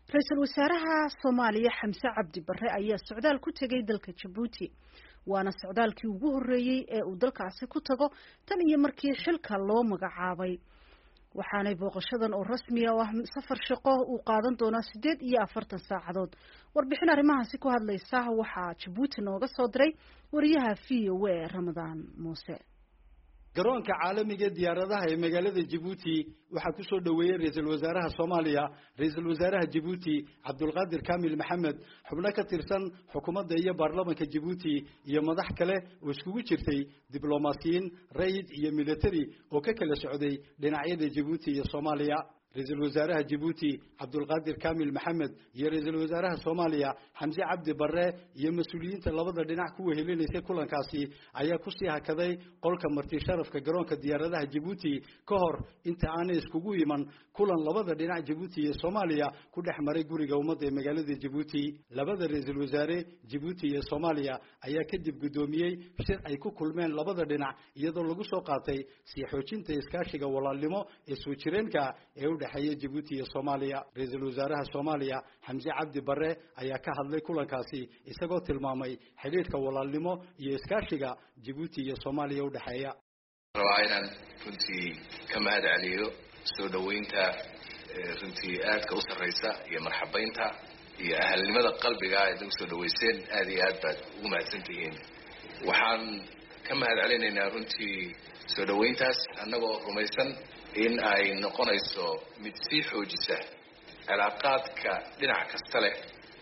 Ra'iisul Wasaaraha Soomaaliya Xamse Cabdi Barre ayaa socdaal ku tagay dalka Djibouti waana socdaalkii ugu horeeyay ee uu dalkaasi ku tago tan iyo markii xilka loo magacaabay waxaanay booqashadan oo rasmi ah safar shaqo uu qaadan doona 48 saacadood warbixin arrimahaasi ku hadlaysa waxa Djibouti nooga soo diray wariyaha VOA Ramadaan Muuse garoonka caalamiga diyaaradaha ee magaalada Djibouti waxa ku soo dhaweeyay ra'iisul wasaaraha Soomaaliya ra'iisul wasaaraha Djibouti Abdulqaadir Kaamil Maxamed xubno ka tirsan xukuumadda iyo baarlamaanka Djibouti iyo madax kale oo iskugu jirtay diblomaasiyiin rayid iyo military oo ka kala socday dhinacyada Djibouti iyo Soomaaliya ra'iisul wasaaraha Djibouti Abdulqaadir Kaamil Maxamed iyo ra'iisul wasaaraha Soomaaliya Xamse Cabdi Barre iyo mas'uuliyiinta labada dhinac ku wehelinaysa kulankaasi ayaa ku sii hakaday qolka marti sharafka garoonka diyaaradaha Djibouti ka hor inta aanay iskugu iman kulan labada dhinac Djibouti iyo Soomaaliya ku dhexmaray guriga ummadda ee magaalada Djibouti labada ra'iisul wasaare Djibouti iyo Soomaaliya ayaa kadib gudoomiyay shir ay ku kulmeen labada dhinac iyadoo lagu soo qaatay sii xoojinta iskaashiga walaalnimo ee soo jireenka ee حياة جيبوتي الصومالية رئيس الوزراء الصومالية حمزة عبد برre ayaa ka hadlay kulankaasi isagoo tilmaamay xiriirka walaalnimo iyo iskaashiga Djibouti iyo Soomaaliya u dhaxeeya raaynan runtii kama hadaliyo soo dhaweynta runtii aadka u sareysa iyo marxabeynta iyo ahalnimada qalbiga ee dad soo dhaweyseen aad iyo aad baad ugu mahadsantihiin waxaan kama hadalinaynaa runtii soo dhaweyntaas annagoo rumaysan in ay noqonayso mid si xoojisa cilaaqaadka dhinac kasta leh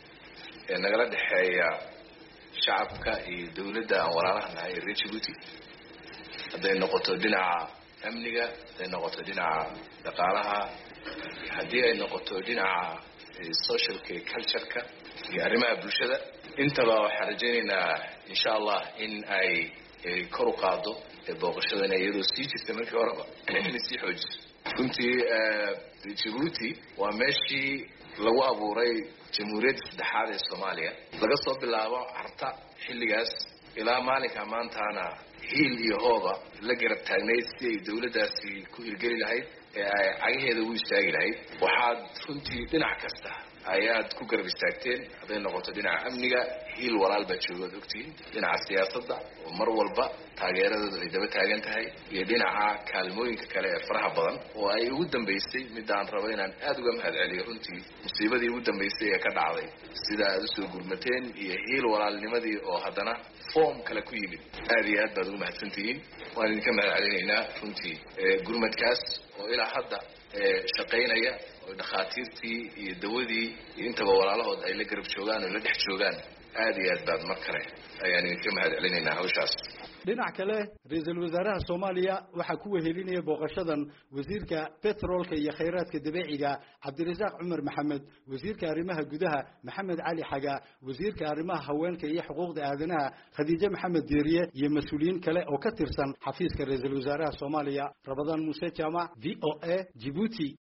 ee nagala dhaxeeya shacabka iyo dawladda aan walaalaha ee reer Djibouti haday noqoto dhinaca amniga haday noqoto dhinaca dhaqaalaha haddii ay noqoto dhinaca social culture-ka iyo arrimaha bulshada intaba waxaan rajaynaynaa insha Allah in ay kor u qaado booqashadana iyadoo sii jirta markii horeba in sii xoojiso runtii Djibouti waa meeshii lagu abuuray jamhuuriyadda saddexaad ee Soomaaliya laga soo bilaabo carta xilligaas ilaa maalinka maantana hiil iyo hooba la garab taagnayd si ay dawladdaasi ku hirgeli lahayd ee ay cagaheeda u istaagi lahayd waxaad runtii dhinac kasta ayaad ku garab istaagteen haday noqoto dhinaca amniga hiil walaal baa jooga ogtiin dhinaca siyaasadda oo mar walba taageeradooda ay daba taagan tahay iyo dhinaca kaalmooyinka kale ee faraha badan oo ay ugu dambeysay midaan rabo inaan aad uga mahadceliyo runtii musiibadii ugu dambeysay ee ka dhacday sida aad u soo gurmateen iyo hiil walaalnimadii oo haddana form kale ku yimid aad iyo aad baad ugu mahadsantihiin waan idinka mahadcelinaynaa runtii gurmadkaas oo ilaa hadda shaqaynaya oo dhakhaatiirtii iyo dawadii iyo intaba walaalahood ay la garab joogaan oo la dhex joogaan aad iyo aad baad mar kale ayaan idinka mahadcelinaynaa hawshaas dhinac kale ra'iisul wasaaraha Soomaaliya waxa ku wehelinaya booqashadan wasiirka petroolka iyo kheyraadka dabiiciga Cabdirasaaq Cumar Maxamed wasiirka arrimaha gudaha Maxamed Cali Xaga wasiirka arrimaha haweenka iyo xuquuqda aadanaha Khadiija Maxamed Diiriye iyo mas'uuliyiin kale oo ka tirsan xafiiska ra'iisul wasaaraha Soomaaliya Ramadaan Muuse Jaamac VOA Djibouti